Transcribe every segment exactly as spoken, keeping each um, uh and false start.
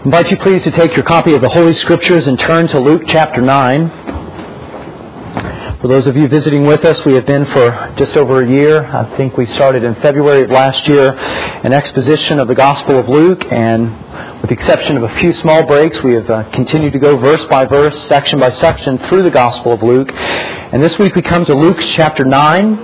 invite you please to take your copy of the Holy Scriptures and turn to Luke chapter nine. For those of you visiting with us, we have been for just over a year. I think we started in February of last year an exposition of the Gospel of Luke, and with the exception of a few small breaks, we have uh, continued to go verse by verse, section by section through the Gospel of Luke. And this week we come to Luke chapter nine.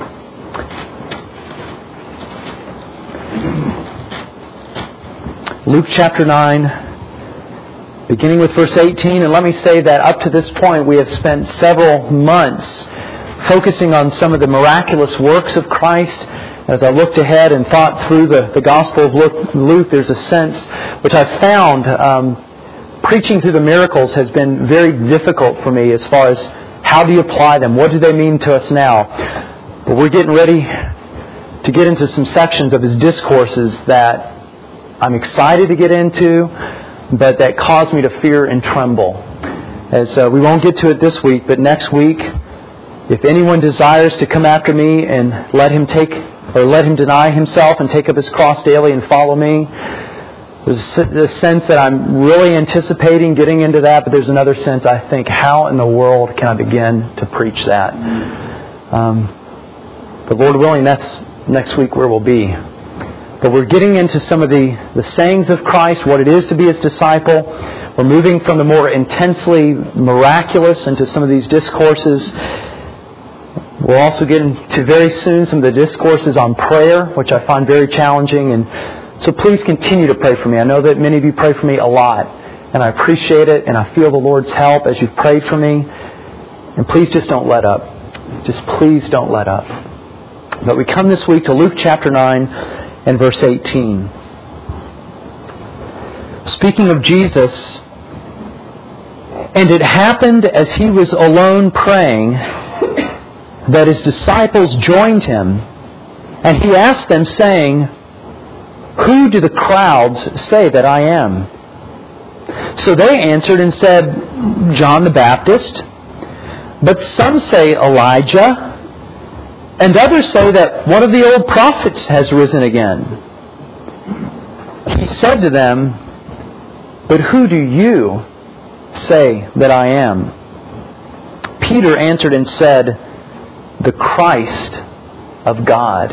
Luke chapter nine, beginning with verse eighteen. And let me say that up to this point we have spent several months focusing on some of the miraculous works of Christ. As I looked ahead and thought through the, the Gospel of Luke, Luke, there's a sense which I found um, preaching through the miracles has been very difficult for me as far as how do you apply them? What do they mean to us now? But we're getting ready to get into some sections of His discourses that I'm excited to get into, but that cause me to fear and tremble. As uh, we won't get to it this week, but next week, if anyone desires to come after me and let him take or let him deny himself and take up his cross daily and follow me, there's a sense that I'm really anticipating getting into that, but there's another sense I think, how in the world can I begin to preach that? Um, but Lord willing, that's next week where we'll be. But we're getting into some of the, the sayings of Christ, what it is to be His disciple. We're moving from the more intensely miraculous into some of these discourses. We'll also get into very soon some of the discourses on prayer, which I find very challenging. And so please continue to pray for me. I know that many of you pray for me a lot, and I appreciate it, and I feel the Lord's help as you've prayed for me. And please just don't let up. Just please don't let up. But we come this week to Luke chapter nine, and verse eighteen. Speaking of Jesus, and it happened as He was alone praying that His disciples joined Him, and He asked them, saying, "Who do the crowds say that I am?" So they answered and said, "John the Baptist, but some say Elijah, and others say that one of the old prophets has risen again." He said to them, "But who do you say that I am?" Peter answered and said, "The Christ of God."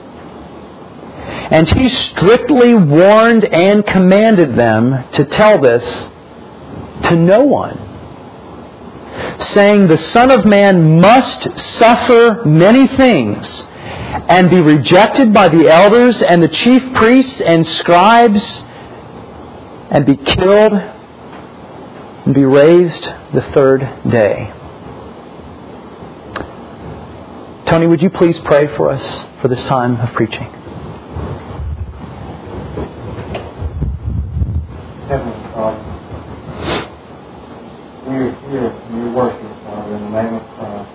And he strictly warned and commanded them to tell this to no one, saying, "The Son of Man must suffer many things and be rejected by the elders and the chief priests and scribes and be killed and be raised the third day." Tony, would you please pray for us for this time of preaching? Heavenly Father, we are here in your worship, Father, in the name of Christ.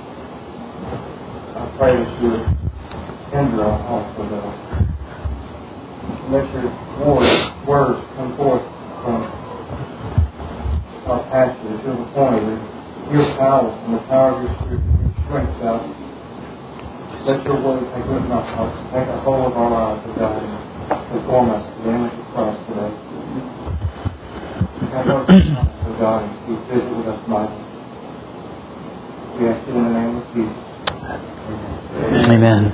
I pray that you would hinder our hearts, O God. Let your words, words come forth from our pastor to the point of your power and the power of your Spirit and your strength, God. Let your word take root in our hearts, take a hold of our lives, O God, and conform us to the image of Christ today. Have mercy on us, O God, and please visit with us mightily. We ask it in the name of Jesus. Amen. Amen.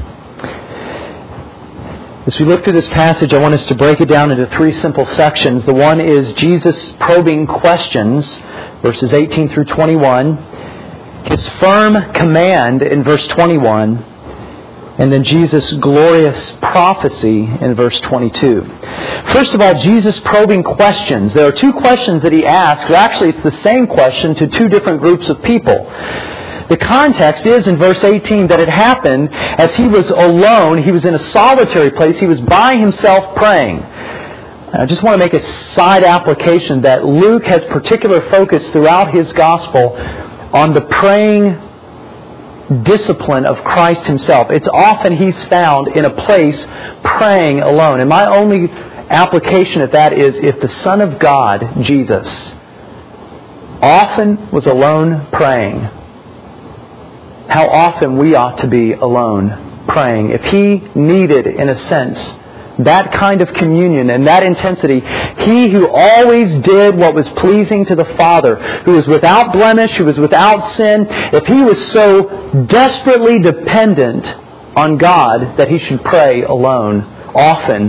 As we look through this passage, I want us to break it down into three simple sections. The one is Jesus' probing questions, verses eighteen through twenty-one. His firm command in verse twenty-one. And then Jesus' glorious prophecy in verse twenty-two. First of all, Jesus' probing questions. There are two questions that He asks. Well, actually, it's the same question to two different groups of people. The context is in verse eighteen that it happened as He was alone. He was in a solitary place. He was by Himself praying. I just want to make a side application that Luke has particular focus throughout his gospel on the praying discipline of Christ Himself. It's often He's found in a place praying alone. And my only application of that is if the Son of God, Jesus, often was alone praying, how often we ought to be alone praying. If He needed, in a sense, that kind of communion and that intensity, He who always did what was pleasing to the Father, who was without blemish, who was without sin, if He was so desperately dependent on God that He should pray alone often,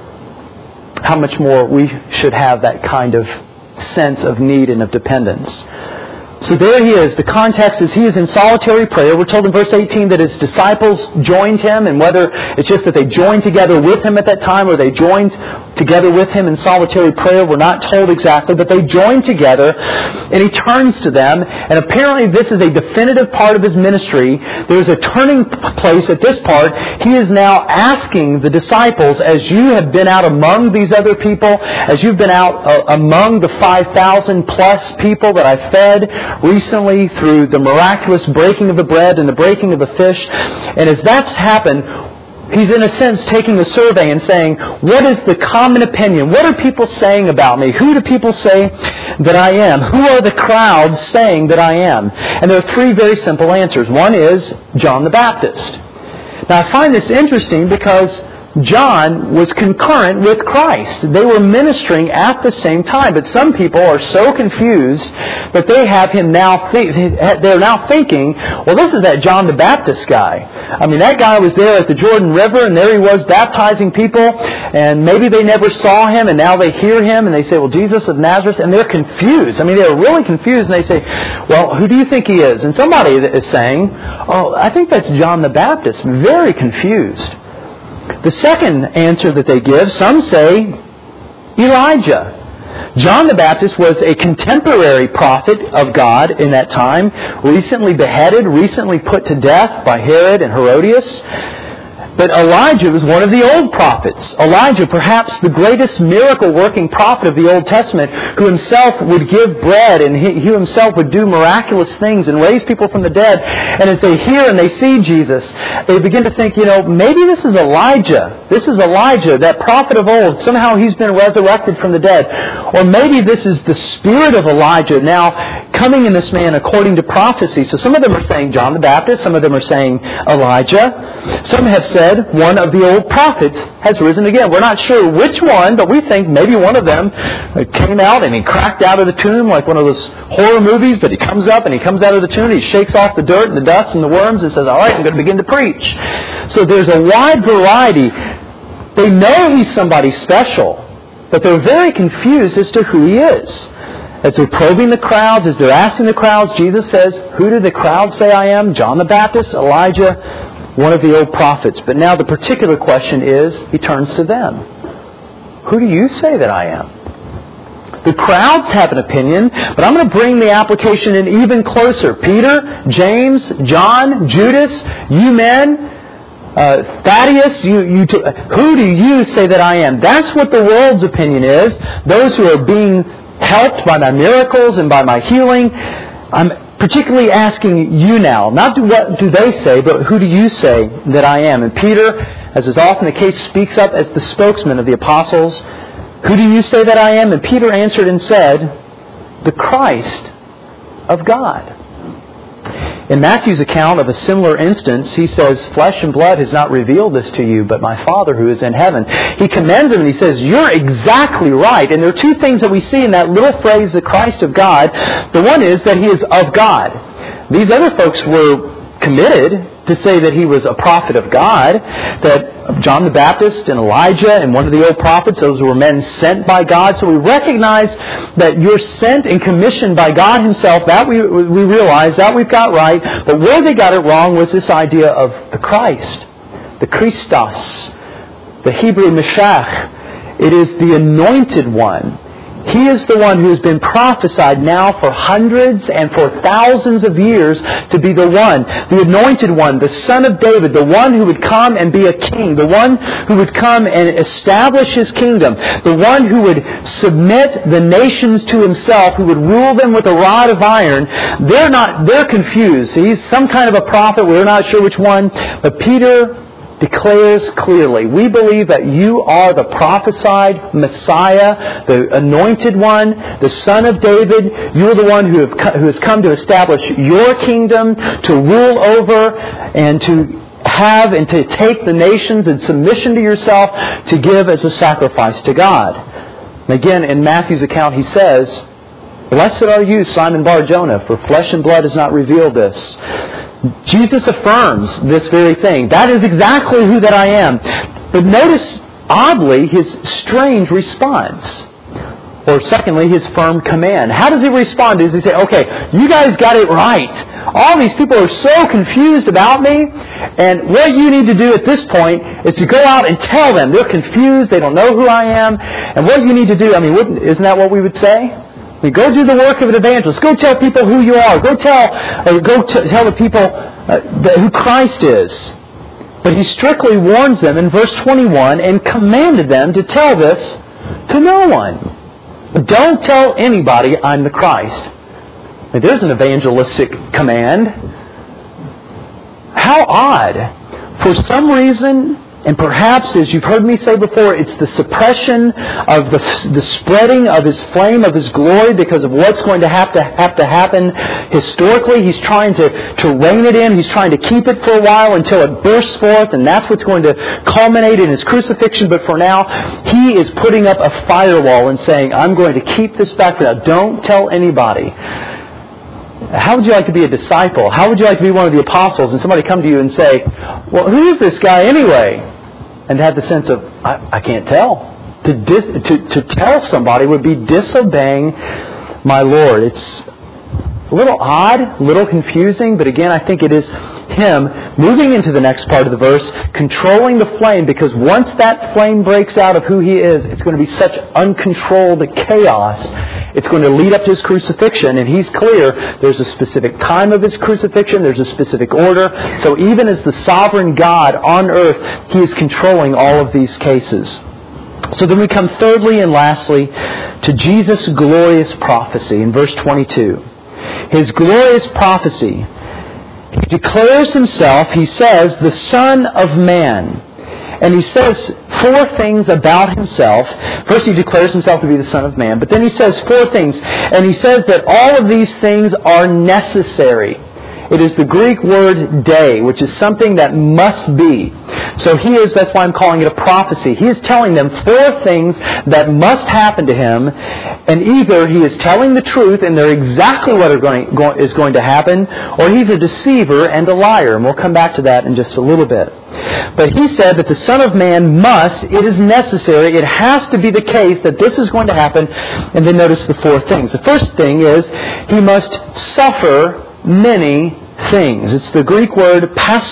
how much more we should have that kind of sense of need and of dependence. So there He is. The context is He is in solitary prayer. We're told in verse eighteen that His disciples joined Him, and whether it's just that they joined together with Him at that time or they joined together with Him in solitary prayer, we're not told exactly, but they joined together, and He turns to them, and apparently this is a definitive part of His ministry. There's a turning place at this part. He is now asking the disciples, as you have been out among these other people, as you've been out uh, among the five thousand plus people that I fed recently through the miraculous breaking of the bread and the breaking of the fish. And as that's happened, He's in a sense taking a survey and saying, what is the common opinion? What are people saying about me? Who do people say that I am? Who are the crowds saying that I am? And there are three very simple answers. One is John the Baptist. Now I find this interesting because John was concurrent with Christ. They were ministering at the same time. But some people are so confused that they have him now, th- they're now thinking, well, this is that John the Baptist guy. I mean, that guy was there at the Jordan River, and there he was baptizing people, and maybe they never saw him, and now they hear him, and they say, well, Jesus of Nazareth, and they're confused. I mean, they're really confused, and they say, well, who do you think he is? And somebody is saying, oh, I think that's John the Baptist. Very confused. The second answer that they give, some say Elijah. John the Baptist was a contemporary prophet of God in that time, recently beheaded, recently put to death by Herod and Herodias. But Elijah was one of the old prophets. Elijah, perhaps the greatest miracle-working prophet of the Old Testament, who himself would give bread and he, he himself would do miraculous things and raise people from the dead. And as they hear and they see Jesus, they begin to think, you know, maybe this is Elijah. This is Elijah, that prophet of old. Somehow he's been resurrected from the dead. Or maybe this is the spirit of Elijah now coming in this man according to prophecy. So some of them are saying John the Baptist. Some of them are saying Elijah. Some have said one of the old prophets has risen again. We're not sure which one, but we think maybe one of them came out and he cracked out of the tomb like one of those horror movies, but he comes up and he comes out of the tomb and he shakes off the dirt and the dust and the worms and says, all right, I'm going to begin to preach. So there's a wide variety. They know he's somebody special, but they're very confused as to who he is. As they're probing the crowds, as they're asking the crowds, Jesus says, who do the crowd say I am? John the Baptist, Elijah, one of the old prophets. But now the particular question is, he turns to them. Who do you say that I am? The crowds have an opinion, but I'm going to bring the application in even closer. Peter, James, John, Judas, you men, uh, Thaddeus, you, you t- who do you say that I am? That's what the world's opinion is. Those who are being helped by my miracles and by my healing. I'm particularly asking you now, not do what do they say, but who do you say that I am? And Peter, as is often the case, speaks up as the spokesman of the apostles. Who do you say that I am? And Peter answered and said, the Christ of God. In Matthew's account of a similar instance, he says, flesh and blood has not revealed this to you, but my Father who is in heaven. He commends him and he says, you're exactly right. And there are two things that we see in that little phrase, the Christ of God. The one is that he is of God. These other folks were committed to say that he was a prophet of God, that John the Baptist and Elijah and one of the old prophets, those were men sent by God. So we recognize that you're sent and commissioned by God himself. That we, we realize, that we've got right. But where they got it wrong was this idea of the Christ, the Christos, the Hebrew Meshach. It is the anointed one. He is the one who has been prophesied now for hundreds and for thousands of years to be the one, the anointed one, the Son of David, the one who would come and be a king, the one who would come and establish his kingdom, the one who would submit the nations to himself, who would rule them with a rod of iron. They're not, they're confused. He's some kind of a prophet. We're not sure which one. But Peter declares clearly, we believe that you are the prophesied Messiah, the anointed one, the Son of David. You are the one who, have, who has come to establish your kingdom, to rule over and to have and to take the nations in submission to yourself to give as a sacrifice to God. And again, in Matthew's account, he says, "Blessed are you, Simon Bar-Jonah, for flesh and blood has not revealed this." Jesus affirms this very thing. That is exactly who that I am. But notice, oddly, his strange response. Or secondly, his firm command. How does he respond? Does he say, okay, you guys got it right. All these people are so confused about me, and what you need to do at this point is to go out and tell them. They're confused, they don't know who I am, and what you need to do, I mean, wouldn't, isn't that what we would say? I mean, go do the work of an evangelist. Go tell people who you are. Go tell, or go t- tell the people uh, the, who Christ is. But he strictly warns them in verse twenty-one and commanded them to tell this to no one. Don't tell anybody I'm the Christ. Now, there's an evangelistic command. How odd. For some reason, and perhaps, as you've heard me say before, it's the suppression of the, the spreading of His flame, of His glory, because of what's going to have to have to happen historically. He's trying to, to rein it in. He's trying to keep it for a while until it bursts forth, and that's what's going to culminate in His crucifixion. But for now, He is putting up a firewall and saying, I'm going to keep this back for now. Don't tell anybody. How would you like to be a disciple? How would you like to be one of the apostles and somebody come to you and say, well, who is this guy anyway? And to have the sense of, I, I can't tell. To, dis, to, to tell somebody would be disobeying my Lord. It's a little odd, a little confusing, but again, I think it is Him moving into the next part of the verse, controlling the flame, because once that flame breaks out of who He is, it's going to be such uncontrolled chaos. It's going to lead up to His crucifixion, and He's clear there's a specific time of His crucifixion, there's a specific order. So even as the sovereign God on earth, He is controlling all of these cases. So then we come thirdly and lastly to Jesus' glorious prophecy in verse twenty-two. His glorious prophecy. He declares Himself, He says, the Son of Man. And He says four things about Himself. First, He declares Himself to be the Son of Man. But then He says four things. And He says that all of these things are necessary. It is the Greek word "day," which is something that must be. So He is, that's why I'm calling it a prophecy. He is telling them four things that must happen to Him, and either He is telling the truth and they're exactly what are going, is going to happen, or He's a deceiver and a liar. And we'll come back to that in just a little bit. But He said that the Son of Man must, it is necessary, it has to be the case that this is going to happen. And then notice the four things. The first thing is He must suffer many things. It's the Greek word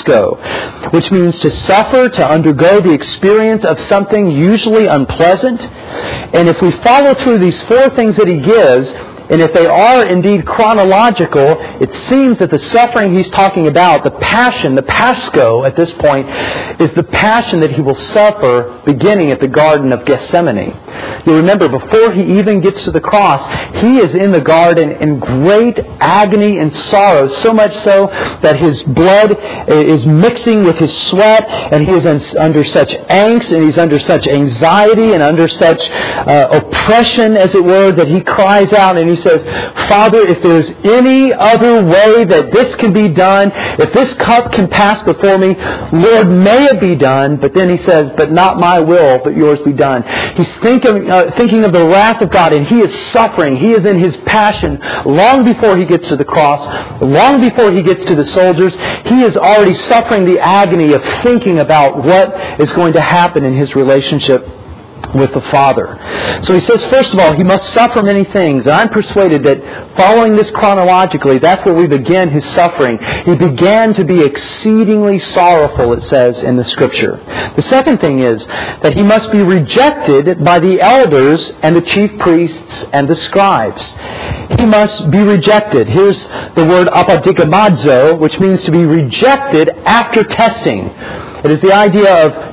pasco, which means to suffer, to undergo the experience of something usually unpleasant. And if we follow through these four things that He gives, and if they are indeed chronological, it seems that the suffering He's talking about, the passion, the pasco at this point, is the passion that He will suffer beginning at the Garden of Gethsemane. You remember, before He even gets to the cross, He is in the garden in great agony and sorrow, so much so that His blood is mixing with His sweat, and He is under such angst, and He's under such anxiety, and under such uh, oppression, as it were, that He cries out, and He says, Father, if there's any other way that this can be done, if this cup can pass before me, Lord, may it be done. But then He says, but not my will, but yours be done. He's thinking, uh, thinking of the wrath of God, and He is suffering. He is in His passion long before He gets to the cross, long before He gets to the soldiers. He is already suffering the agony of thinking about what is going to happen in His relationship with the Father. So He says, first of all, He must suffer many things. And I'm persuaded that following this chronologically, that's where we begin His suffering. He began to be exceedingly sorrowful, it says in the Scripture. The second thing is that He must be rejected by the elders and the chief priests and the scribes. He must be rejected. Here's the word apodigmazo, which means to be rejected after testing. It is the idea of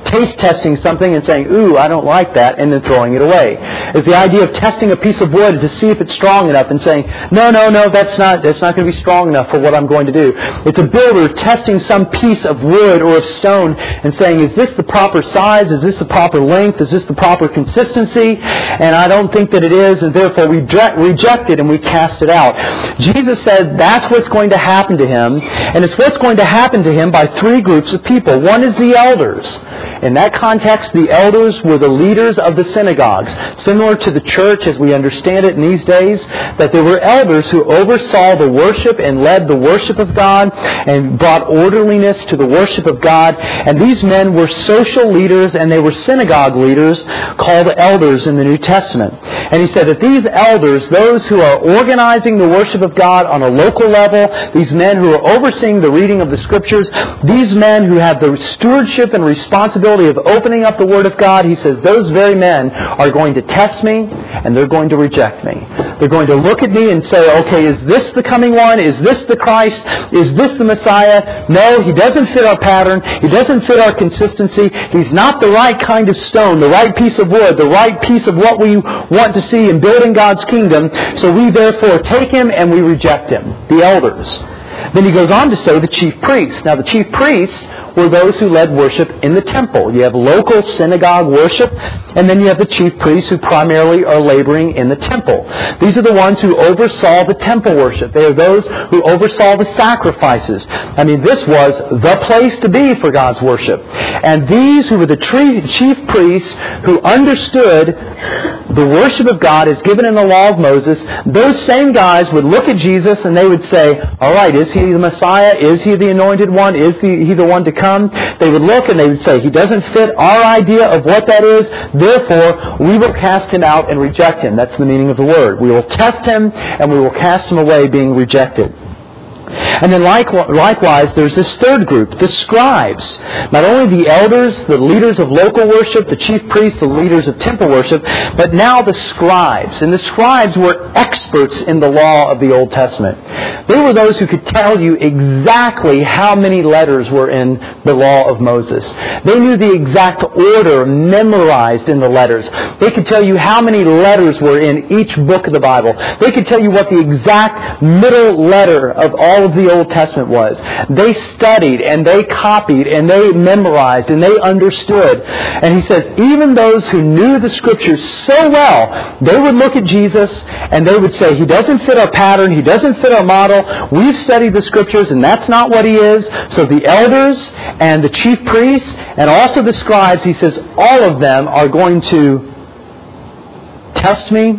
taste testing something and saying, ooh, I don't like that, and then throwing it away. It's the idea of testing a piece of wood to see if it's strong enough and saying, no, no, no, that's not, that's not going to be strong enough for what I'm going to do. It's a builder testing some piece of wood or of stone and saying, is this the proper size? Is this the proper length? Is this the proper consistency? And I don't think that it is, and therefore we reject it and we cast it out. Jesus said that's what's going to happen to him, and it's what's going to happen to him by three groups of people. One is the elders. In that context, the elders were the leaders of the synagogues. Similar to the church as we understand it in these days, that there were elders who oversaw the worship and led the worship of God and brought orderliness to the worship of God. And these men were social leaders and they were synagogue leaders called elders in the New Testament. And he said that these elders, those who are organizing the worship of God on a local level, these men who are overseeing the reading of the Scriptures, these men who have the stewardship and responsibility of opening up the Word of God, he says, those very men are going to test me and they're going to reject me. They're going to look at me and say, okay, is this the coming one? Is this the Christ? Is this the Messiah? No, he doesn't fit our pattern. He doesn't fit our consistency. He's not the right kind of stone, the right piece of wood, the right piece of what we want to see in building God's kingdom. So we therefore take him and we reject him, the elders. Then he goes on to say the chief priests. Now the chief priests were those who led worship in the temple. You have local synagogue worship, and then you have the chief priests who primarily are laboring in the temple. These are the ones who oversaw the temple worship. They are those who oversaw the sacrifices. I mean, this was the place to be for God's worship. And these who were the chief priests who understood the worship of God as given in the law of Moses, those same guys would look at Jesus and they would say, all right, is he the Messiah? Is he the anointed one? Is he the one to come? They would look and they would say, he doesn't fit our idea of what that is, therefore we will cast him out and reject him. That's the meaning of the word. We will test him and we will cast him away, being rejected. And then likewise, there's this third group, the scribes. Not only the elders, the leaders of local worship, the chief priests, the leaders of temple worship, but now the scribes. And the scribes were experts in the law of the Old Testament. They were those who could tell you exactly how many letters were in the law of Moses. They knew the exact order memorized in the letters. They could tell you how many letters were in each book of the Bible. They could tell you what the exact middle letter of all of the Old Testament was. They studied and they copied and they memorized and they understood. And he says, even those who knew the Scriptures so well, they would look at Jesus and they would say, he doesn't fit our pattern, he doesn't fit our model. We've studied the Scriptures and that's not what he is. So the elders and the chief priests and also the scribes, he says, all of them are going to test me,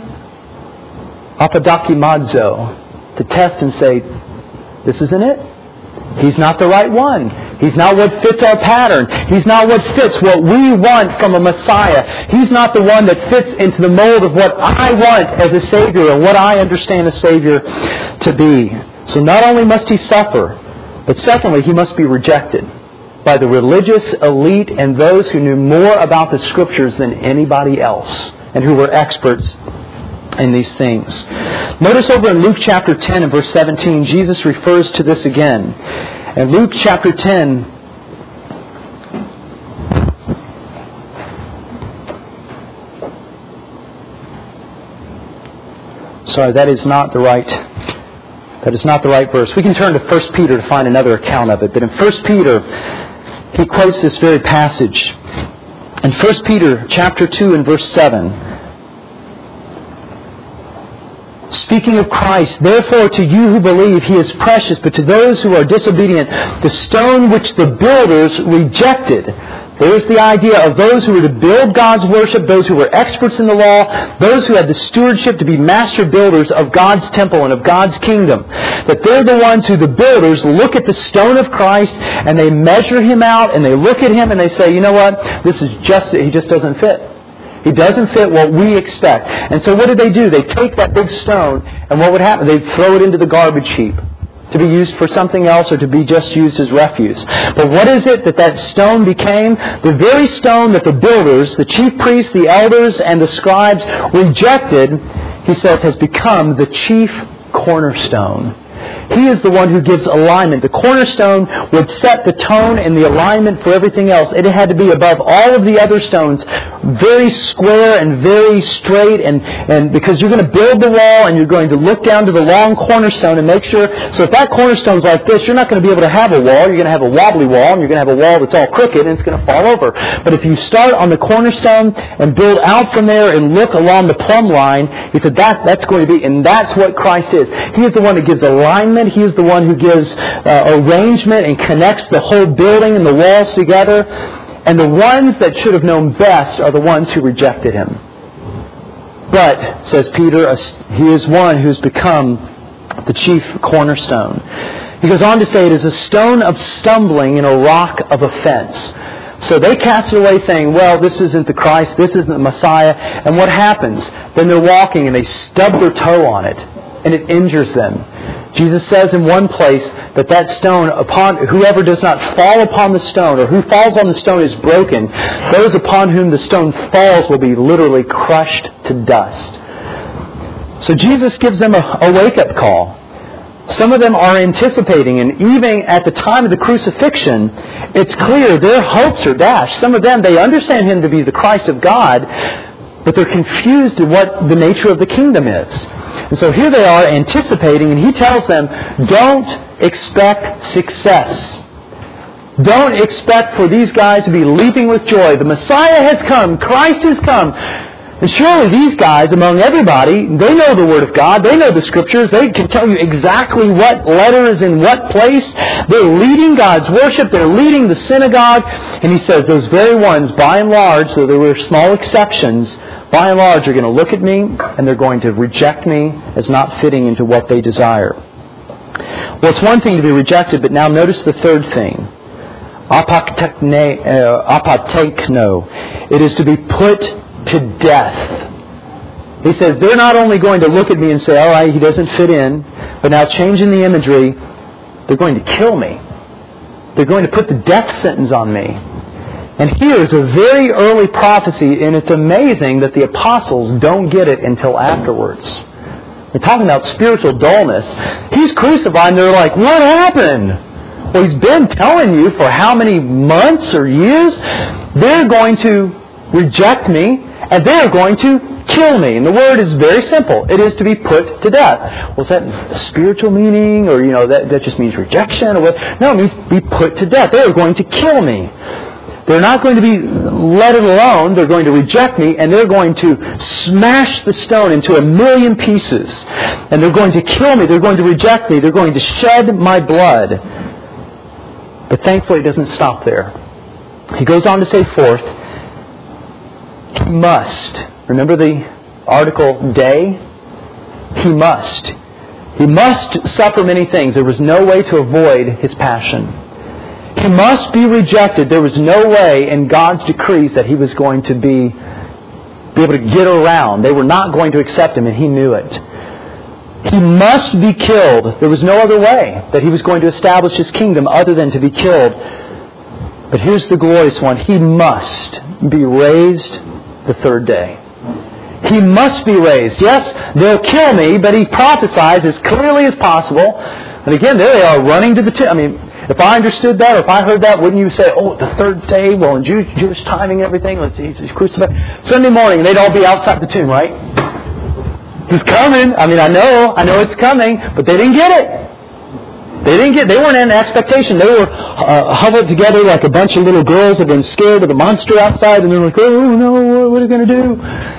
apadakimadzo, to test and say, this isn't it. He's not the right one. He's not what fits our pattern. He's not what fits what we want from a Messiah. He's not the one that fits into the mold of what I want as a Savior and what I understand a Savior to be. So not only must he suffer, but secondly, he must be rejected by the religious elite and those who knew more about the Scriptures than anybody else and who were experts in these things. Notice over in Luke chapter ten and verse seventeen, Jesus refers to this again. In Luke chapter ten, sorry, that is not the right that is not the right verse. We can turn to First Peter to find another account of it. But in First Peter, he quotes this very passage. In First Peter chapter two and verse seven, speaking of Christ, therefore to you who believe he is precious, but to those who are disobedient, the stone which the builders rejected. There's the idea of those who were to build God's worship, those who were experts in the law, those who had the stewardship to be master builders of God's temple and of God's kingdom. That they're the ones who, the builders, look at the stone of Christ and they measure him out and they look at him and they say, you know what, this is just, he just doesn't fit. He doesn't fit what we expect. And so what did they do? They take that big stone, and what would happen? They'd throw it into the garbage heap to be used for something else or to be just used as refuse. But what is it that that stone became? The very stone that the builders, the chief priests, the elders, and the scribes rejected, he says, has become the chief cornerstone. He is the one who gives alignment. The cornerstone would set the tone and the alignment for everything else. It had to be above all of the other stones, very square and very straight, and, and because you're going to build the wall and you're going to look down to the long cornerstone and make sure. So if that cornerstone's like this, you're not going to be able to have a wall. You're going to have a wobbly wall, and you're going to have a wall that's all crooked, and it's going to fall over. But if you start on the cornerstone and build out from there and look along the plumb line, he said that that's going to be, and that's what Christ is. He is the one that gives alignment. He is the one who gives uh, arrangement and connects the whole building and the walls together. And the ones that should have known best are the ones who rejected him. But, says Peter, he is one who's become the chief cornerstone. He goes on to say it is a stone of stumbling and a rock of offense. So they cast it away saying, well, this isn't the Christ, this isn't the Messiah. And what happens? Then they're walking and they stub their toe on it, and it injures them. Jesus says in one place that that stone, upon whoever does not fall upon the stone, or who falls on the stone is broken. Those upon whom the stone falls will be literally crushed to dust. So Jesus gives them a, a wake-up call. Some of them are anticipating, and even at the time of the crucifixion, it's clear their hopes are dashed. Some of them, they understand Him to be the Christ of God, but they're confused in what the nature of the kingdom is. And so here they are anticipating, and He tells them, don't expect success. Don't expect for these guys to be leaping with joy. The Messiah has come. Christ has come. And surely these guys, among everybody, they know the Word of God. They know the Scriptures. They can tell you exactly what letter is in what place. They're leading God's worship. They're leading the synagogue. And He says those very ones, by and large, though there were small exceptions, by and large are going to look at me and they're going to reject me as not fitting into what they desire. Well, it's one thing to be rejected, but now notice the third thing. Apatekne, uh, apatekno. It is to be put to death. He says they're not only going to look at me and say, all right, he doesn't fit in, but now changing the imagery, they're going to kill me. They're going to put the death sentence on me. And here is a very early prophecy, and it's amazing that the apostles don't get it until afterwards. We're talking about spiritual dullness. He's crucified, and they're like, what happened? Well, He's been telling you for how many months or years? They're going to reject me, and they're going to kill me. And the word is very simple. It is to be put to death. Well, is that a spiritual meaning, or, you know, that, that just means rejection? Or what? No, it means be put to death. They are going to kill me. They're not going to be let alone. They're going to reject me, and they're going to smash the stone into a million pieces. And they're going to kill me. They're going to reject me. They're going to shed my blood. But thankfully, it doesn't stop there. He goes on to say fourth, He must. Remember the article day? He must. He must suffer many things. There was no way to avoid His passion. He must be rejected. There was no way in God's decrees that He was going to be, be able to get around. They were not going to accept Him, and He knew it. He must be killed. There was no other way that He was going to establish His kingdom other than to be killed. But here's the glorious one. He must be raised the third day. He must be raised. Yes, they'll kill me, but He prophesies as clearly as possible. And again, there they are running to the tomb. I mean, if I understood that, or if I heard that, wouldn't you say, oh, the third day, well, in Jewish, Jewish timing and everything, let's see, He's crucified. Sunday morning, they'd all be outside the tomb, right? He's coming. I mean, I know, I know it's coming, but they didn't get it. They didn't get. They weren't in expectation. They were uh, huddled together like a bunch of little girls that had been scared of the monster outside, and they're like, "Oh no, what are we going to do?"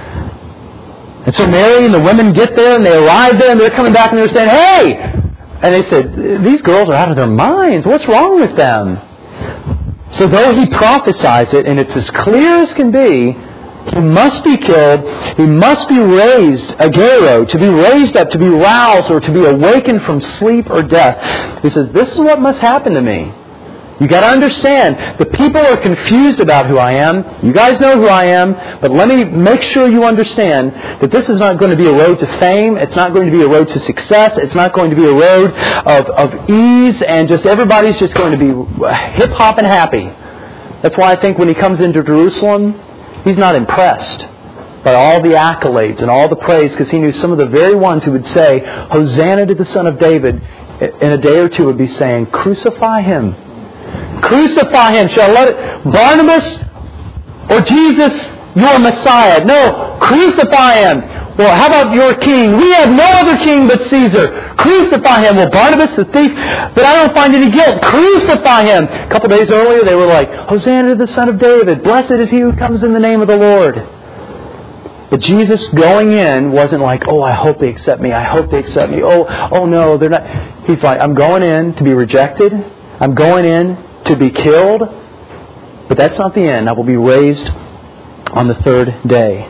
And so Mary and the women get there, and they arrive there, and they're coming back, and they're saying, "Hey!" And they said, "These girls are out of their minds. What's wrong with them?" So though He prophesies it, and it's as clear as can be, He must be killed. He must be raised, agero, to be raised up, to be roused, or to be awakened from sleep or death. He says, this is what must happen to me. You got to understand, the people are confused about who I am. You guys know who I am, but let me make sure you understand that this is not going to be a road to fame. It's not going to be a road to success. It's not going to be a road of, of ease, and just everybody's just going to be hip-hop and happy. That's why I think when He comes into Jerusalem, He's not impressed by all the accolades and all the praise, because He knew some of the very ones who would say, Hosanna to the Son of David, in a day or two would be saying, crucify Him. Crucify Him. Shall I let it? Barnabas or Jesus, your Messiah. No, crucify Him. Well, how about your king? We have no other king but Caesar. Crucify Him. Well, Barnabas the thief, but I don't find any guilt. Crucify Him. A couple days earlier, they were like, Hosanna to the Son of David. Blessed is He who comes in the name of the Lord. But Jesus going in wasn't like, oh, I hope they accept me. I hope they accept me. Oh, oh no, they're not. He's like, I'm going in to be rejected. I'm going in to be killed. But that's not the end. I will be raised on the third day.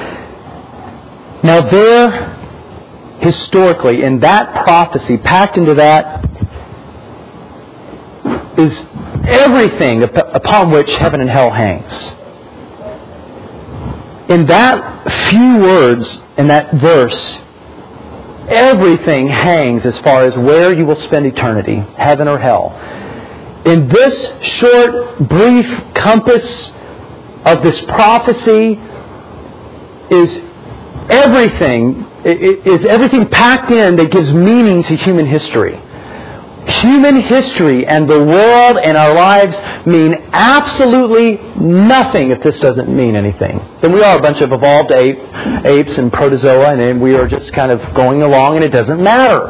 Now there, historically, in that prophecy, packed into that, is everything upon which heaven and hell hangs. In that few words, in that verse, everything hangs as far as where you will spend eternity, heaven or hell. In this short, brief compass of this prophecy is everything, is everything packed in that gives meaning to human history. Human history and the world and our lives mean absolutely nothing if this doesn't mean anything. Then we are a bunch of evolved ape, apes and protozoa, and then we are just kind of going along and it doesn't matter.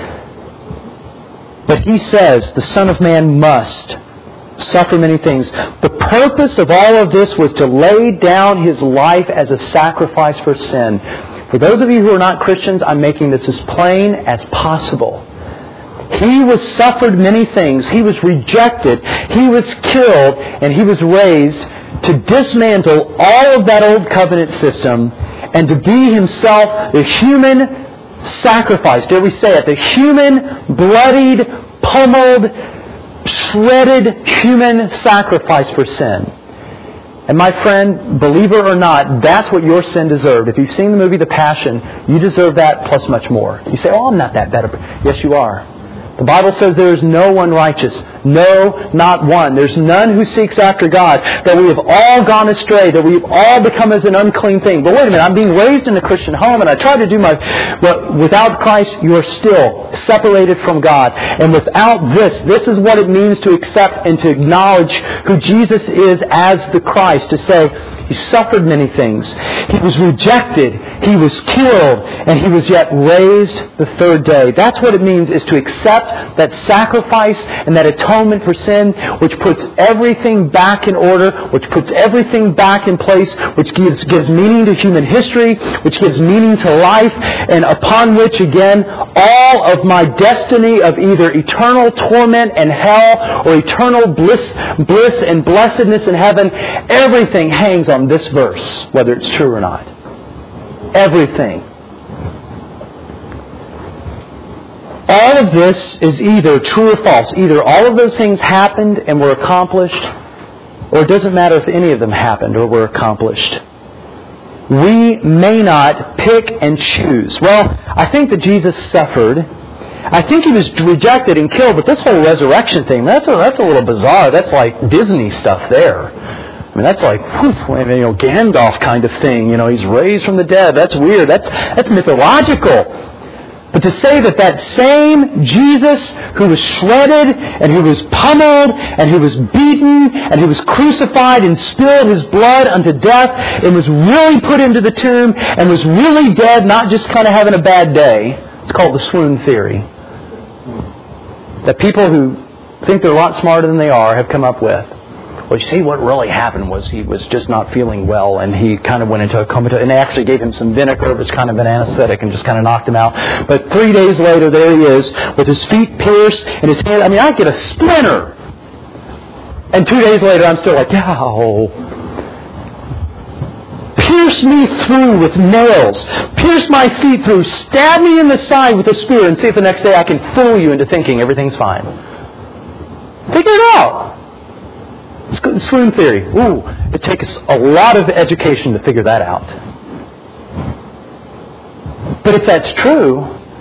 But He says the Son of Man must suffer many things. The purpose of all of this was to lay down His life as a sacrifice for sin. For those of you who are not Christians, I'm making this as plain as possible. He was suffered many things. He was rejected. He was killed. And He was raised to dismantle all of that old covenant system and to be Himself the human sacrifice. Dare we say it? The human, bloodied, pummeled, shredded human sacrifice for sin. And my friend, believer or not, that's what your sin deserved. If you've seen the movie The Passion, you deserve that plus much more. You say, oh, I'm not that bad. Yes, you are. The Bible says there is no one righteous. No, not one. There's none who seeks after God. That we have all gone astray. That we have all become as an unclean thing. But wait a minute, I'm being raised in a Christian home and I try to do my... But without Christ, you are still separated from God. And without this, this is what it means to accept and to acknowledge who Jesus is as the Christ. To say, He suffered many things. He was rejected. He was killed. And He was yet raised the third day. That's what it means, is to accept that sacrifice and that atonement for sin, which puts everything back in order, which puts everything back in place, which gives, gives meaning to human history, which gives meaning to life, and upon which, again, all of my destiny of either eternal torment and hell or eternal bliss, bliss and blessedness in heaven, everything hangs on this verse, whether it's true or not. Everything. All of this is either true or false. Either all of those things happened and were accomplished, or it doesn't matter if any of them happened or were accomplished. We may not pick and choose. Well, I think that Jesus suffered. I think He was rejected and killed, but this whole resurrection thing, that's a, that's a little bizarre. That's like Disney stuff there. I mean, that's like, whew, you know, Gandalf kind of thing. You know, He's raised from the dead. That's weird. That's that's mythological. But to say that that same Jesus who was shredded and who was pummeled and who was beaten and who was crucified and spilled His blood unto death and was really put into the tomb and was really dead, not just kind of having a bad day. It's called the swoon theory. That people who think they're a lot smarter than they are have come up with. Well, you see, what really happened was he was just not feeling well, and he kind of went into a coma, and they actually gave him some vinegar. It was kind of an anesthetic and just kind of knocked him out. But three days later, there he is with his feet pierced and his hand. I mean, I get a splinter. And two days later, I'm still like, ow. Pierce me through with nails. Pierce my feet through. Stab me in the side with a spear and see if the next day I can fool you into thinking everything's fine. Figure it out. Swoon theory. Ooh, it takes a lot of education to figure that out. But if that's true,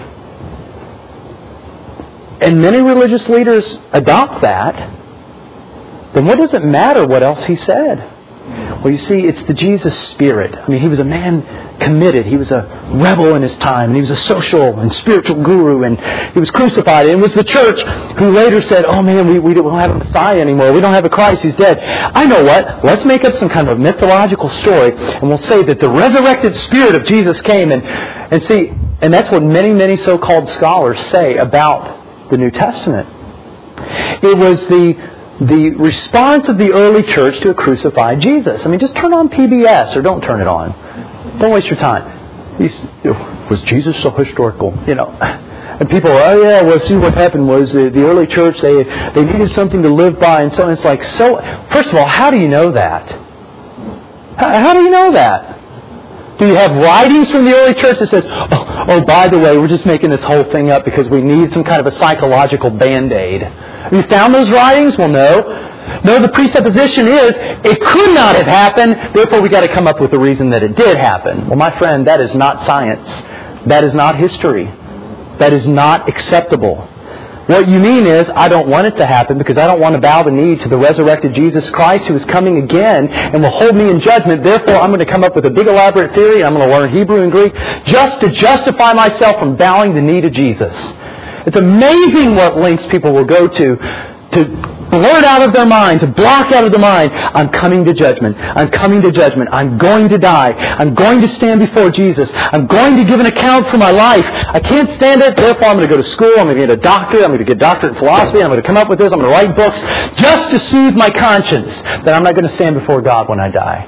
and many religious leaders adopt that, then what does it matter what else He said? Well, you see, it's the Jesus spirit. I mean, he was a man committed. He was a rebel in his time, and he was a social and spiritual guru, and he was crucified. And it was the church who later said, oh man, we, we don't have a Messiah anymore. We don't have a Christ. He's dead. I know what? Let's make up some kind of mythological story, and we'll say that the resurrected spirit of Jesus came. And, and see, and that's what many, many so-called scholars say about the New Testament. It was the the response of the early church to a crucified Jesus. I mean, just turn on P B S or don't turn it on. Don't waste your time. He's, was Jesus so historical? You know, and people are, oh yeah, well, see what happened was the, the early church, they they needed something to live by, and so on. It's like, so, first of all, how do you know that? How, how do you know that? Do you have writings from the early church that says, oh, oh, by the way, we're just making this whole thing up because we need some kind of a psychological Band-Aid? Have you found those writings? Well, no. No, the presupposition is it could not have happened, therefore we got to come up with a reason that it did happen. Well, my friend, that is not science. That is not history. That is not acceptable. What you mean is, I don't want it to happen because I don't want to bow the knee to the resurrected Jesus Christ who is coming again and will hold me in judgment. Therefore, I'm going to come up with a big elaborate theory. I'm going to learn Hebrew and Greek just to justify myself from bowing the knee to Jesus. It's amazing what lengths people will go to to blurt out of their mind, to block out of the mind, I'm coming to judgment. I'm coming to judgment. I'm going to die. I'm going to stand before Jesus. I'm going to give an account for my life. I can't stand it. Therefore, I'm going to go to school. I'm going to get a doctorate. I'm going to get a doctorate in philosophy. I'm going to come up with this. I'm going to write books just to soothe my conscience that I'm not going to stand before God when I die.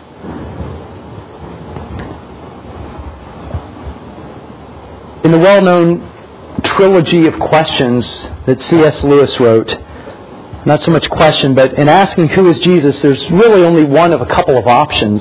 In the well-known trilogy of questions that C S Lewis wrote, not so much question, but in asking who is Jesus, there's really only one of a couple of options.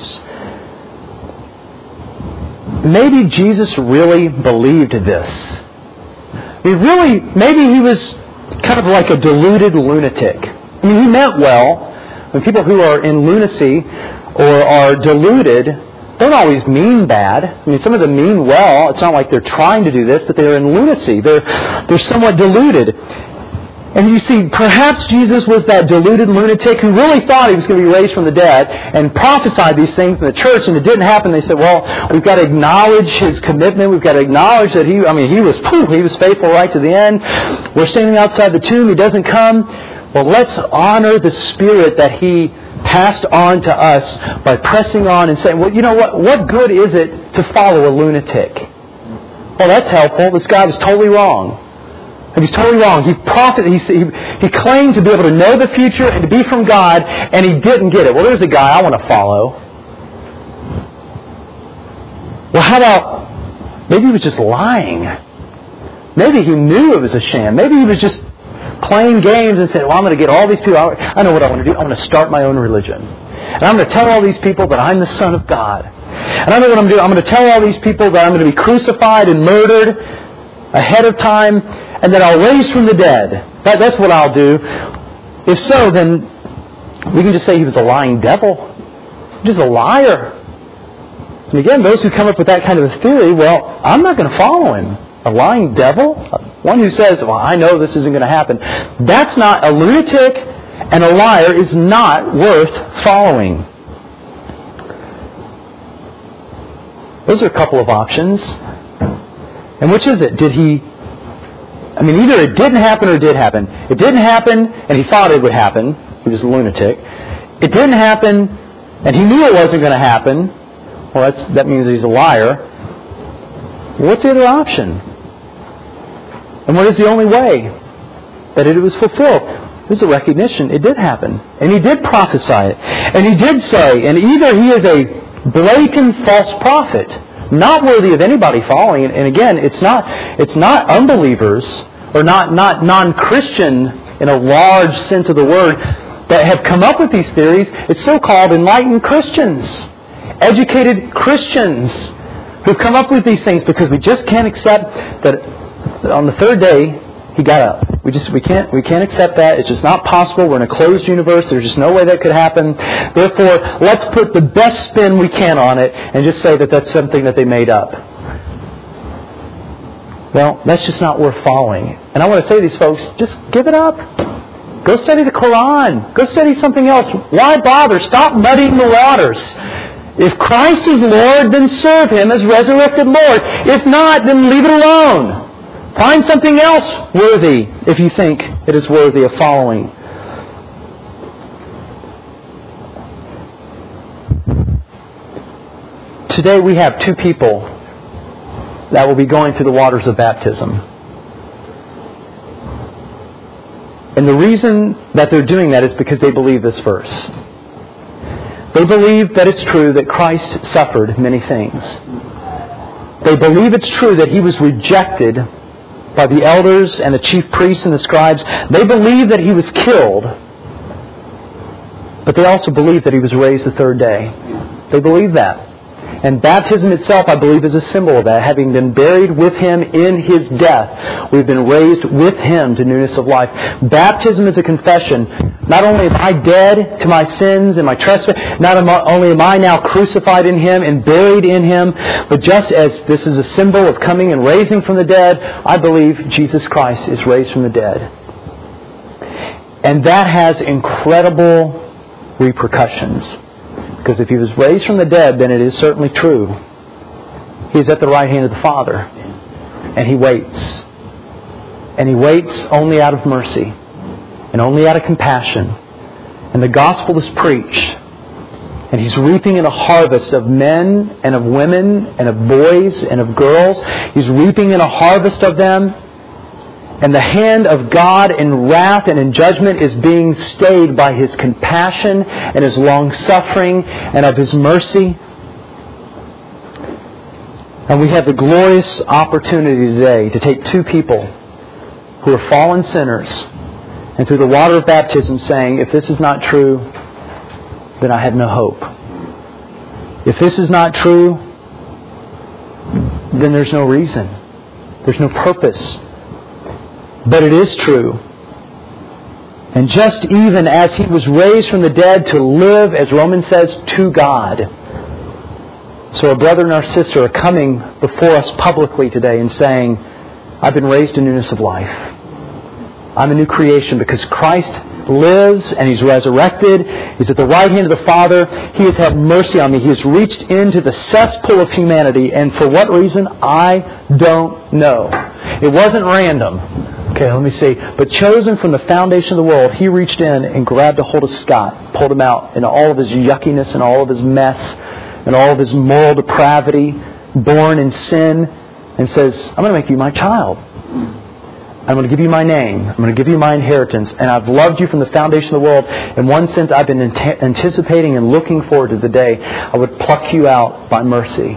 Maybe Jesus really believed this. I mean, really, maybe he was kind of like a deluded lunatic. I mean, he meant well. When people who are in lunacy or are deluded don't always mean bad. I mean, some of them mean well. It's not like they're trying to do this, but they're in lunacy. They're, they're somewhat deluded. And you see, perhaps Jesus was that deluded lunatic who really thought he was going to be raised from the dead and prophesied these things in the church, and it didn't happen. They said, well, we've got to acknowledge his commitment. We've got to acknowledge that he, I mean, he was, pooh, he was faithful right to the end. We're standing outside the tomb. He doesn't come. Well, let's honor the Spirit that he passed on to us by pressing on and saying, well, you know what? What good is it to follow a lunatic? Well, that's helpful. This guy was totally wrong. And he's totally wrong. He prophet, he, he, he claimed to be able to know the future and to be from God, and he didn't get it. Well, there's a guy I want to follow. Well, how about, maybe he was just lying. Maybe he knew it was a sham. Maybe he was just playing games and said, well, I'm going to get all these people. I know what I want to do. I'm going to start my own religion. And I'm going to tell all these people that I'm the Son of God. And I know what I'm going to do. I'm going to tell all these people that I'm going to be crucified and murdered ahead of time, and that I'll raise from the dead. That, that's what I'll do. If so, then we can just say he was a lying devil. Just a liar. And again, those who come up with that kind of a theory, well, I'm not going to follow him. A lying devil? One who says, well, I know this isn't going to happen. That's not, a lunatic and a liar is not worth following. Those are a couple of options. And which is it? Did he... I mean, either it didn't happen or it did happen. It didn't happen, and he thought it would happen. He was a lunatic. It didn't happen, and he knew it wasn't going to happen. Well, that's, that means he's a liar. What's the other option? And what is the only way that it was fulfilled? There's a recognition. It did happen. And he did prophesy it. And he did say, and either he is a blatant false prophet, not worthy of anybody following. And again, it's not it's not unbelievers or not, not non-Christian in a large sense of the word that have come up with these theories. It's so-called enlightened Christians, educated Christians who've come up with these things because we just can't accept that on the third day he got up. We just we can't we can't accept that. It's just not possible. We're in a closed universe. There's just no way that could happen. Therefore, let's put the best spin we can on it and just say that that's something that they made up. Well, that's just not worth following. And I want to say to these folks, just give it up. Go study the Quran. Go study something else. Why bother? Stop muddying the waters. If Christ is Lord, then serve Him as resurrected Lord. If not, then leave it alone. Find something else worthy if you think it is worthy of following. Today we have two people that will be going through the waters of baptism. And the reason that they're doing that is because they believe this verse. They believe that it's true that Christ suffered many things. They believe it's true that He was rejected by the elders and the chief priests and the scribes. They believe that He was killed. But they also believe that He was raised the third day. They believe that. And baptism itself, I believe, is a symbol of that. Having been buried with Him in His death, we've been raised with Him to newness of life. Baptism is a confession. Not only am I dead to my sins and my trespass, not only am I now crucified in Him and buried in Him, but just as this is a symbol of coming and raising from the dead, I believe Jesus Christ is raised from the dead. And that has incredible repercussions. Because if He was raised from the dead, then it is certainly true. He is at the right hand of the Father. And He waits. And He waits only out of mercy. And only out of compassion. And the gospel is preached. And He's reaping in a harvest of men and of women and of boys and of girls. He's reaping in a harvest of them. And the hand of God in wrath and in judgment is being stayed by His compassion and His long-suffering and of His mercy. And we have the glorious opportunity today to take two people who are fallen sinners and through the water of baptism saying, if this is not true, then I have no hope. If this is not true, then there's no reason. There's no purpose. But it is true. And just even as He was raised from the dead to live, as Romans says, to God. So our brother and our sister are coming before us publicly today and saying, I've been raised to newness of life. I'm a new creation because Christ lives and He's resurrected. He's at the right hand of the Father. He has had mercy on me. He has reached into the cesspool of humanity. And for what reason? I don't know. It wasn't random. Okay, let me see. But chosen from the foundation of the world, He reached in and grabbed a hold of Scott, pulled him out in all of his yuckiness and all of his mess and all of his moral depravity, born in sin, and says, I'm going to make you my child. I'm going to give you my name. I'm going to give you my inheritance. And I've loved you from the foundation of the world. In one sense, I've been ant- anticipating and looking forward to the day I would pluck you out by mercy.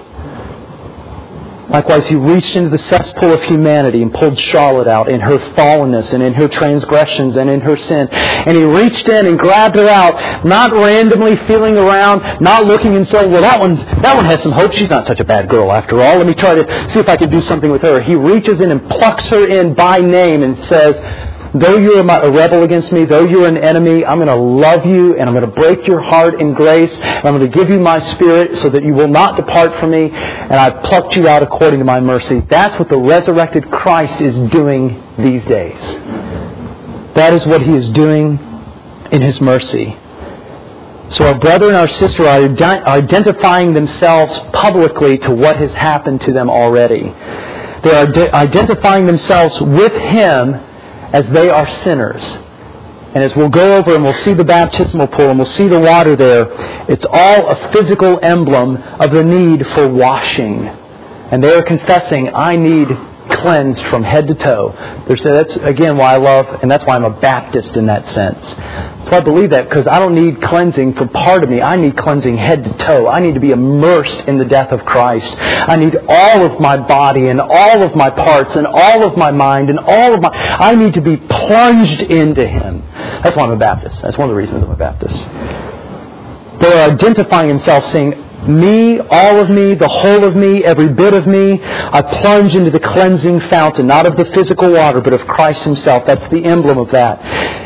Likewise, He reached into the cesspool of humanity and pulled Charlotte out in her fallenness and in her transgressions and in her sin. And He reached in and grabbed her out, not randomly feeling around, not looking and saying, well, that one, that one has some hope. She's not such a bad girl after all. Let me try to see if I can do something with her. He reaches in and plucks her in by name and says, though you're a rebel against me, though you're an enemy, I'm going to love you and I'm going to break your heart in grace and I'm going to give you my Spirit so that you will not depart from me, and I've plucked you out according to my mercy. That's what the resurrected Christ is doing these days. That is what He is doing in His mercy. So our brother and our sister are identifying themselves publicly to what has happened to them already. They are identifying themselves with Him as they are sinners. And as we'll go over and we'll see the baptismal pool and we'll see the water there, it's all a physical emblem of the need for washing. And they are confessing, I need cleansed from head to toe. There's, that's, again, why I love, and that's why I'm a Baptist in that sense. That's why I believe that, because I don't need cleansing for part of me. I need cleansing head to toe. I need to be immersed in the death of Christ. I need all of my body and all of my parts and all of my mind and all of my... I need to be plunged into Him. That's why I'm a Baptist. That's one of the reasons I'm a Baptist. They're identifying themselves, saying, me, all of me, the whole of me, every bit of me, I plunge into the cleansing fountain, not of the physical water, but of Christ Himself. That's the emblem of that.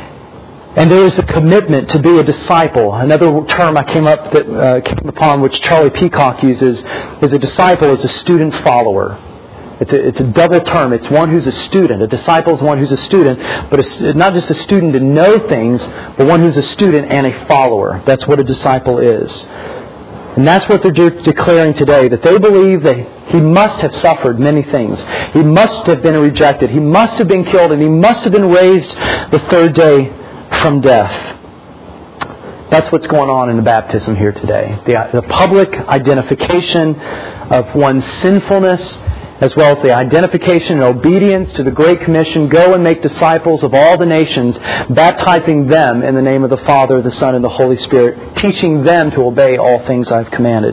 And there is a commitment to be a disciple. Another term I came up that uh, came upon, which Charlie Peacock uses, is a disciple is a student follower. It's a, it's a double term. It's one who's a student. A disciple is one who's a student, but it's not just a student to know things, but one who's a student and a follower. That's what a disciple is. And that's what they're de- declaring today, that they believe that He must have suffered many things. He must have been rejected. He must have been killed, and He must have been raised the third day from death. That's what's going on in the baptism here today. The, the public identification of one's sinfulness, as well as the identification and obedience to the Great Commission, go and make disciples of all the nations, baptizing them in the name of the Father, the Son, and the Holy Spirit, teaching them to obey all things I've commanded.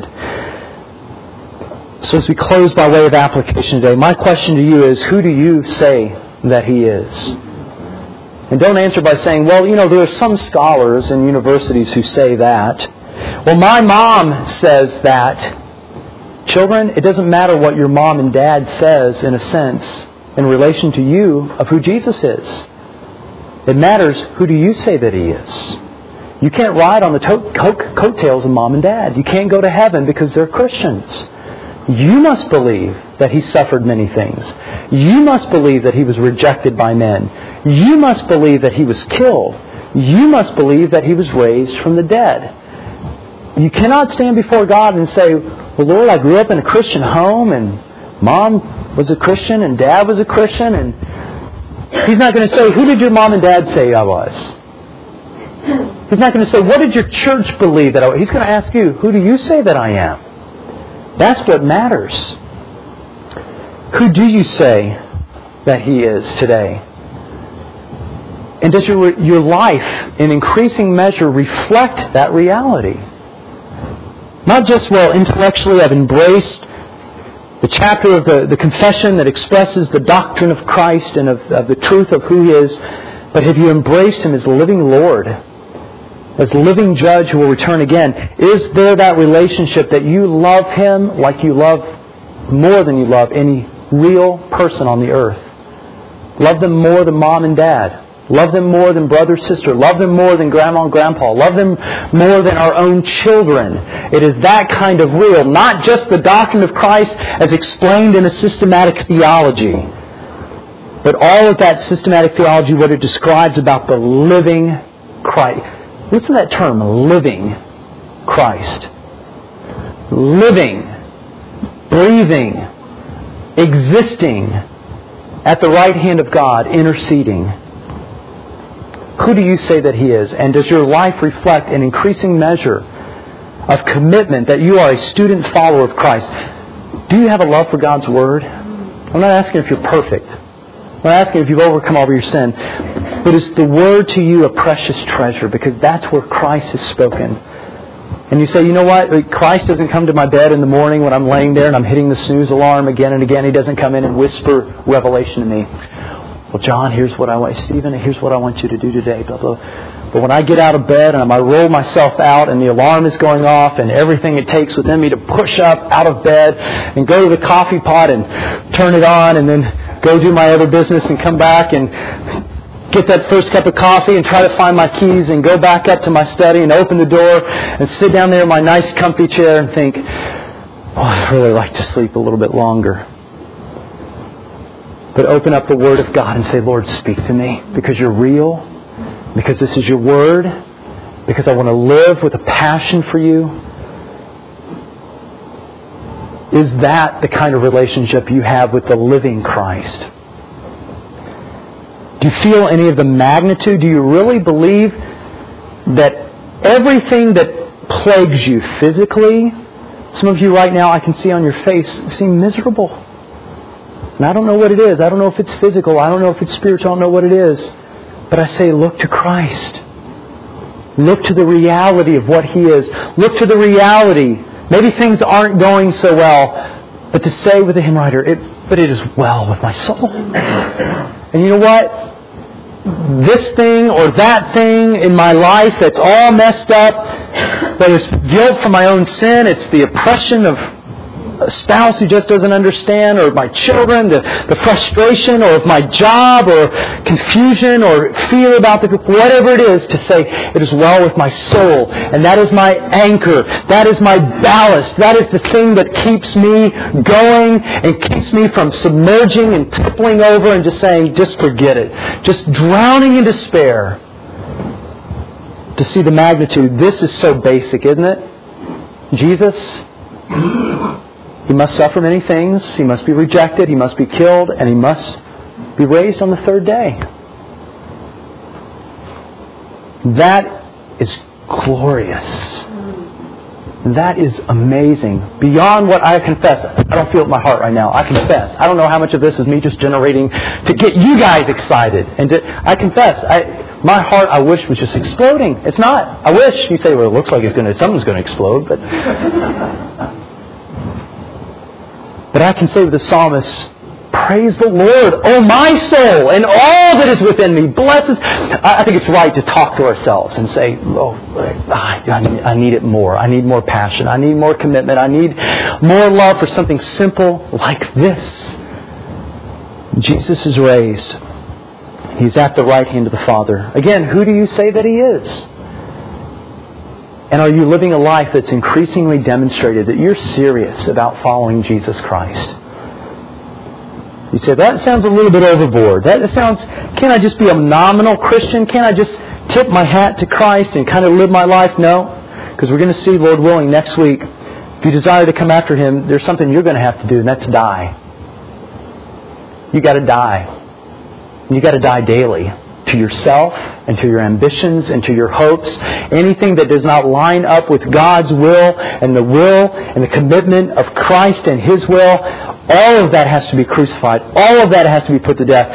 So as we close by way of application today, my question to you is, who do you say that He is? And don't answer by saying, well, you know, there are some scholars in universities who say that. Well, my mom says that. Children, it doesn't matter what your mom and dad says, in a sense, in relation to you of who Jesus is. It matters, who do you say that He is? You can't ride on the to- co- coattails of mom and dad. You can't go to heaven because they're Christians. You must believe that He suffered many things. You must believe that He was rejected by men. You must believe that He was killed. You must believe that He was raised from the dead. You cannot stand before God and say, well, Lord, I grew up in a Christian home, and Mom was a Christian, and Dad was a Christian, and He's not going to say, who did your mom and dad say I was? He's not going to say, what did your church believe that I was? He's going to ask you, who do you say that I am? That's what matters. Who do you say that He is today? And does your, your life, in increasing measure, reflect that reality? Not just, well, intellectually I've embraced the chapter of the, the confession that expresses the doctrine of Christ and of, of the truth of who He is, but have you embraced Him as the living Lord, as the living Judge who will return again? Is there that relationship that you love Him like you love more than you love any real person on the earth? Love them more than mom and dad. Love them more than brother, sister. Love them more than grandma and grandpa. Love them more than our own children. It is that kind of real, not just the doctrine of Christ as explained in a systematic theology, but all of that systematic theology, what it describes about the living Christ. Listen to that term, living Christ. Living, breathing, existing at the right hand of God, interceding. Who do you say that He is? And does your life reflect an increasing measure of commitment that you are a student follower of Christ? Do you have a love for God's Word? I'm not asking if you're perfect. I'm not asking if you've overcome all your sin. But is the Word to you a precious treasure? Because that's where Christ has spoken. And you say, you know what? Christ doesn't come to my bed in the morning when I'm laying there and I'm hitting the snooze alarm again and again. He doesn't come in and whisper revelation to me. Well, John, here's what I want. Stephen, here's what I want you to do today. Blah, blah. But when I get out of bed and I roll myself out and the alarm is going off and everything it takes within me to push up out of bed and go to the coffee pot and turn it on and then go do my other business and come back and get that first cup of coffee and try to find my keys and go back up to my study and open the door and sit down there in my nice comfy chair and think, oh, I'd really like to sleep a little bit longer. But open up the Word of God and say, Lord, speak to me because You're real, because this is Your Word, because I want to live with a passion for You. Is that the kind of relationship you have with the living Christ? Do you feel any of the magnitude? Do you really believe that everything that plagues you physically, some of you right now I can see on your face, seem miserable? And I don't know what it is. I don't know if it's physical. I don't know if it's spiritual. I don't know what it is. But I say, look to Christ. Look to the reality of what He is. Look to the reality. Maybe things aren't going so well, but to say with the hymn writer, it, but it is well with my soul. And you know what? This thing or that thing in my life that's all messed up, whether it's guilt for my own sin, it's the oppression of a spouse who just doesn't understand, or my children, the, the frustration, or of my job, or confusion, or fear about the whatever it is, to say, it is well with my soul, and that is my anchor, that is my ballast, that is the thing that keeps me going and keeps me from submerging and tippling over and just saying, just forget it. Just drowning in despair. To see the magnitude. This is so basic, isn't it? Jesus, He must suffer many things. He must be rejected. He must be killed. And He must be raised on the third day. That is glorious. That is amazing. Beyond what I confess. I don't feel it in my heart right now. I confess. I don't know how much of this is me just generating to get you guys excited. And to, I confess. I, my heart, I wish, was just exploding. It's not. I wish. You say, well, it looks like it's going to, something's going to explode. But, but I can say with the psalmist, praise the Lord, O my soul, and all that is within me. Blesses. I think it's right to talk to ourselves and say, oh, I need it more. I need more passion. I need more commitment. I need more love for something simple like this. Jesus is raised. He's at the right hand of the Father. Again, who do you say that He is? And are you living a life that's increasingly demonstrated that you're serious about following Jesus Christ? You say, that sounds a little bit overboard. That sounds, can I just be a nominal Christian? Can I just tip my hat to Christ and kind of live my life? No. Because we're going to see, Lord willing, next week, if you desire to come after Him, there's something you're going to have to do, and that's die. You got to die. You got to die daily. To yourself and to your ambitions and to your hopes. Anything that does not line up with God's will and the will and the commitment of Christ and His will, all of that has to be crucified. All of that has to be put to death.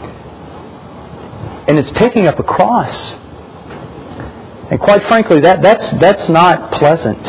And it's taking up a cross. And quite frankly, that, that's, that's not pleasant.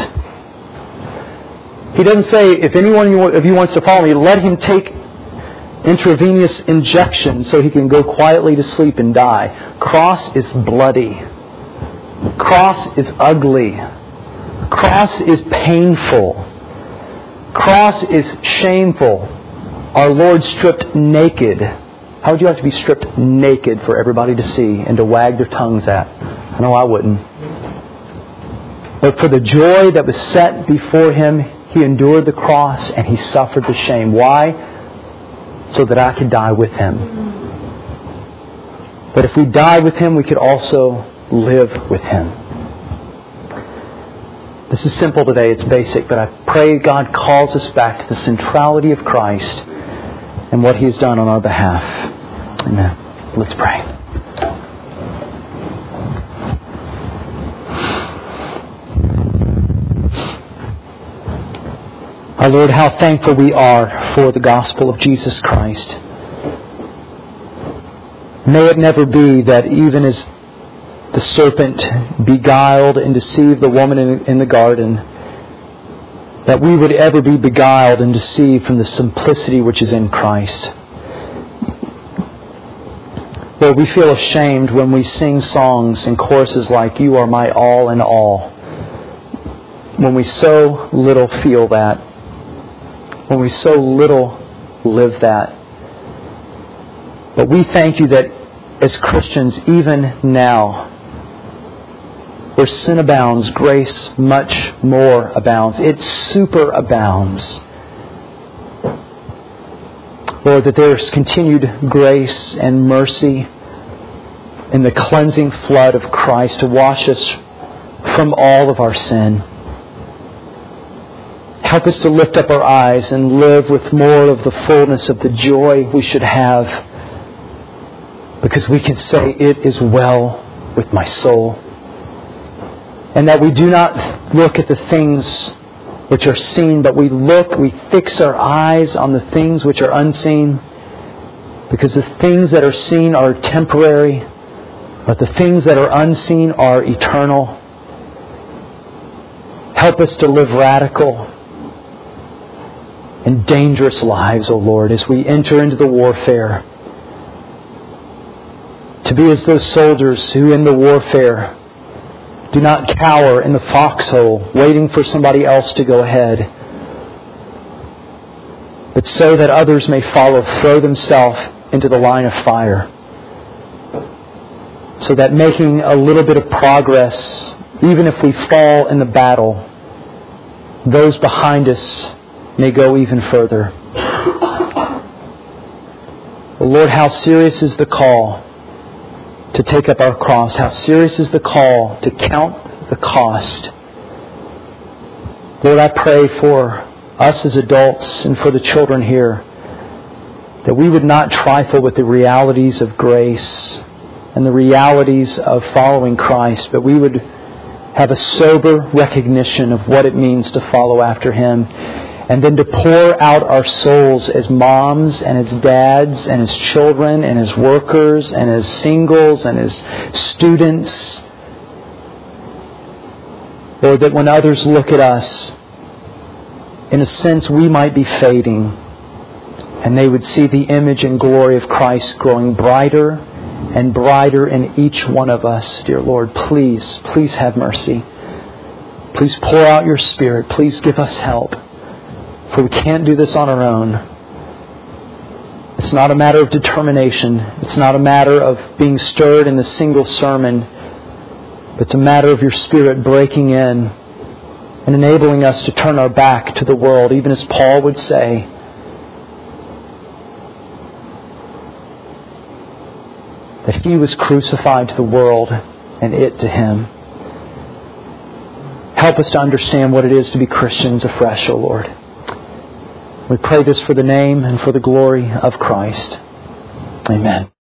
He doesn't say, if anyone of you wants to follow me, let him take intravenous injection so he can go quietly to sleep and die. Cross is bloody. Cross is ugly. Cross is painful. Cross is shameful. Our Lord stripped naked. How would you like to be stripped naked for everybody to see and to wag their tongues at? I know I wouldn't. But for the joy that was set before Him, He endured the cross and He suffered the shame. Why? So that I could die with Him. But if we die with Him, we could also live with Him. This is simple today, it's basic, but I pray God calls us back to the centrality of Christ and what He has done on our behalf. Amen. Let's pray. Our Lord, how thankful we are for the gospel of Jesus Christ. May it never be that even as the serpent beguiled and deceived the woman in, in the garden, that we would ever be beguiled and deceived from the simplicity which is in Christ. Lord, we feel ashamed when we sing songs and choruses like, "You are my all in all," when we so little feel that. When we so little live that. But we thank You that as Christians, even now, where sin abounds, grace much more abounds. It superabounds. Lord, that there is continued grace and mercy in the cleansing flood of Christ to wash us from all of our sin. Help us to lift up our eyes and live with more of the fullness of the joy we should have, because we can say, "It is well with my soul." And that we do not look at the things which are seen, but we look, we fix our eyes on the things which are unseen, because the things that are seen are temporary, but the things that are unseen are eternal. Help us to live radical and dangerous lives, O Lord, as we enter into the warfare. To be as those soldiers who in the warfare do not cower in the foxhole waiting for somebody else to go ahead, but so that others may follow, throw themselves into the line of fire. So that making a little bit of progress, even if we fall in the battle, those behind us may go even further. Lord, how serious is the call to take up our cross? How serious is the call to count the cost? Lord, I pray for us as adults and for the children here that we would not trifle with the realities of grace and the realities of following Christ, but we would have a sober recognition of what it means to follow after Him, and then to pour out our souls as moms and as dads and as children and as workers and as singles and as students. Lord, that when others look at us, in a sense we might be fading, and they would see the image and glory of Christ growing brighter and brighter in each one of us. Dear Lord, please, please have mercy. Please pour out your Spirit. Please give us help. For we can't do this on our own. It's not a matter of determination. It's not a matter of being stirred in a single sermon. It's a matter of your Spirit breaking in and enabling us to turn our back to the world, even as Paul would say, that he was crucified to the world and it to him. Help us to understand what it is to be Christians afresh, O Lord. We pray this for the name and for the glory of Christ. Amen.